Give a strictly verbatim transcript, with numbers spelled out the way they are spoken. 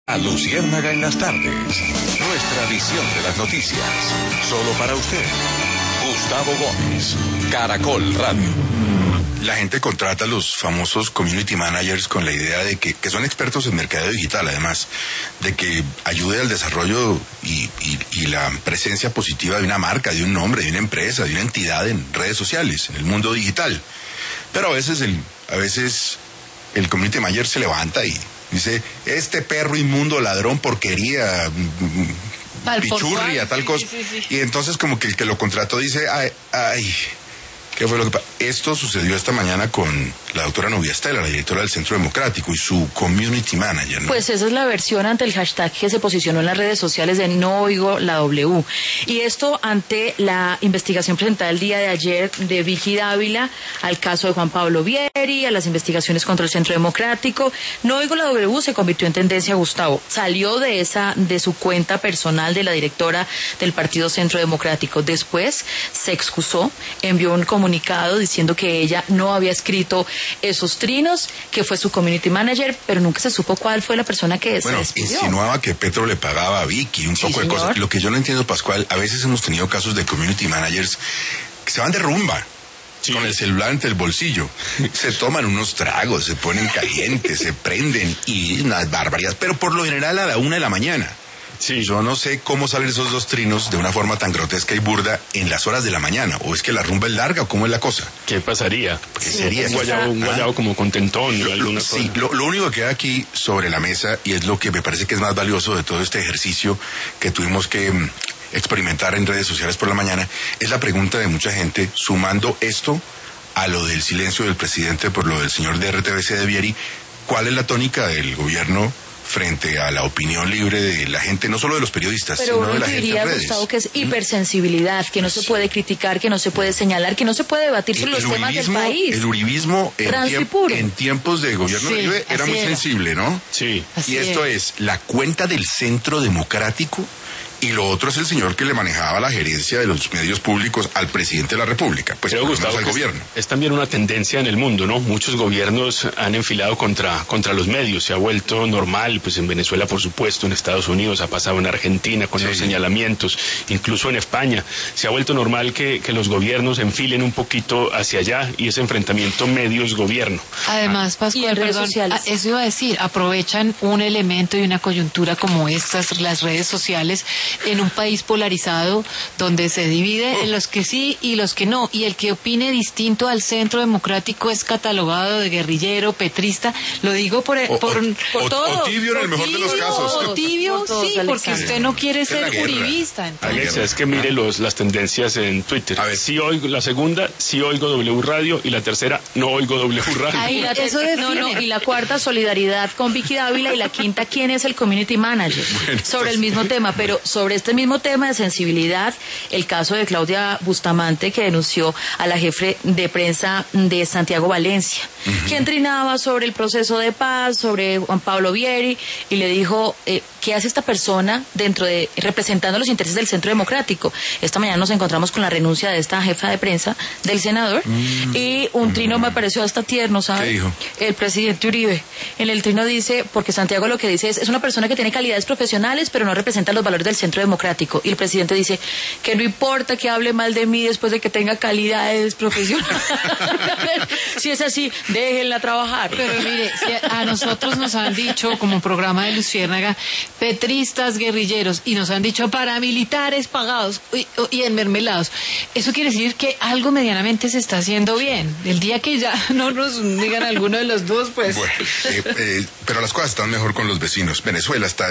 A Luciérnaga en las tardes. Nuestra visión de las noticias. Solo para usted. Gustavo Gómez. Caracol Radio. La gente contrata a los famosos community managers con la idea de que, que son expertos en mercadeo digital, además, de que ayude al desarrollo y, y, y la presencia positiva de una marca, de un nombre, de una empresa, de una entidad en redes sociales, en el mundo digital. Pero a veces el, a veces el community manager se levanta y dice, este perro inmundo, ladrón, porquería, pichurria, tal cosa. Sí, sí, sí. Y entonces como que el que lo contrató dice, ay, ay, ¿qué fue lo que pasó? Esto sucedió esta mañana con la doctora Nubia Estela, la directora del Centro Democrático, y su community manager, ¿no? Pues esa es la versión ante el hashtag que se posicionó en las redes sociales de No Oigo la W. Y esto ante la investigación presentada el día de ayer de Vicky Dávila al caso de Juan Pablo Vieri, a las investigaciones contra el Centro Democrático. No Oigo la W se convirtió en tendencia, Gustavo. Salió de esa, de su cuenta personal de la directora del Partido Centro Democrático. Después se excusó, envió un comunicado diciendo que ella no había escrito esos trinos, que fue su community manager, pero nunca se supo cuál fue la persona que bueno, se despidió. Insinuaba que Petro le pagaba a Vicky, un sí, poco señor. de cosas. Lo que yo no entiendo, Pascual, a veces hemos tenido casos de community managers que se van de rumba. Sí. Con el celular entre el bolsillo, se toman unos tragos, se ponen calientes, se prenden y unas barbaridades, pero por lo general a la una de la mañana. Sí. Yo no sé cómo salen esos dos trinos de una forma tan grotesca y burda en las horas de la mañana. ¿O es que la rumba es larga o cómo es la cosa? ¿Qué pasaría? ¿Qué sí, sería? Un guayabo, un guayabo ¿Ah? como con tentón. Lo, lo, sí, lo, lo único que queda aquí sobre la mesa, y es lo que me parece que es más valioso de todo este ejercicio que tuvimos que mm, experimentar en redes sociales por la mañana, es la pregunta de mucha gente, sumando esto a lo del silencio del presidente por lo del señor de R T V C de Vieri. ¿Cuál es la tónica del gobierno frente a la opinión libre de la gente, no solo de los periodistas, pero sino de la gente en redes? Gustavo, que es hipersensibilidad, que no se puede criticar, que no se puede señalar, que no se puede debatir sobre los temas del país. El uribismo en, tiemp en tiempos de gobierno sí, de Uribe era muy era. sensible, ¿no? Sí. Así y esto era. es la cuenta del Centro Democrático. Y lo otro es el señor que le manejaba la gerencia de los medios públicos al presidente de la República, pues Pero, Gustavo, al gobierno. Es, es también una tendencia en el mundo, ¿no? Muchos gobiernos han enfilado contra, contra los medios, se ha vuelto normal, pues en Venezuela, por supuesto, en Estados Unidos, ha pasado en Argentina con sí. los señalamientos, incluso en España. Se ha vuelto normal que, que los gobiernos enfilen un poquito hacia allá y ese enfrentamiento medios-gobierno. Además, Pascual, perdón, sociales. eso iba a decir, aprovechan un elemento y una coyuntura como estas, las redes sociales, en un país polarizado donde se divide en los que sí y los que no, y el que opine distinto al Centro Democrático es catalogado de guerrillero, petrista. Lo digo por, o, por, o, por o, todo. O tibio en el mejor tibio, de los casos. O tibio, todos, sí, porque usted no quiere ser uribista. Entonces. Alexa, es que mire los, las tendencias en Twitter. A ver. Sí oigo, la segunda, sí oigo W Radio, y la tercera, no oigo W Radio. Ahí, la eso no, no, y la cuarta, solidaridad con Vicky Dávila, y la quinta, ¿quién es el community manager? Bueno, sobre el mismo tema, pero sobre este mismo tema de sensibilidad, el caso de Claudia Bustamante, que denunció a la jefe de prensa de Santiago Valencia, uh-huh. quien trinaba sobre el proceso de paz, sobre Juan Pablo Vieri, y le dijo, eh, ¿qué hace esta persona dentro de, representando los intereses del Centro Democrático? Esta mañana nos encontramos con la renuncia de esta jefa de prensa del senador, uh-huh. y un trino me pareció hasta tierno, ¿sabes? ¿Qué dijo? El presidente Uribe, en el trino dice, porque Santiago lo que dice es, es una persona que tiene calidades profesionales, pero no representa los valores del Centro Democrático. Y el presidente dice que no importa que hable mal de mí después de que tenga calidades profesionales. Si es así, déjenla trabajar. Pero mire, si a nosotros nos han dicho, como programa de Luciérnaga, petristas, guerrilleros, y nos han dicho paramilitares pagados y, y enmermelados. Eso quiere decir que algo medianamente se está haciendo bien. El día que ya no nos digan alguno de los dos, pues... Bueno, eh, eh, pero las cosas están mejor con los vecinos. Venezuela está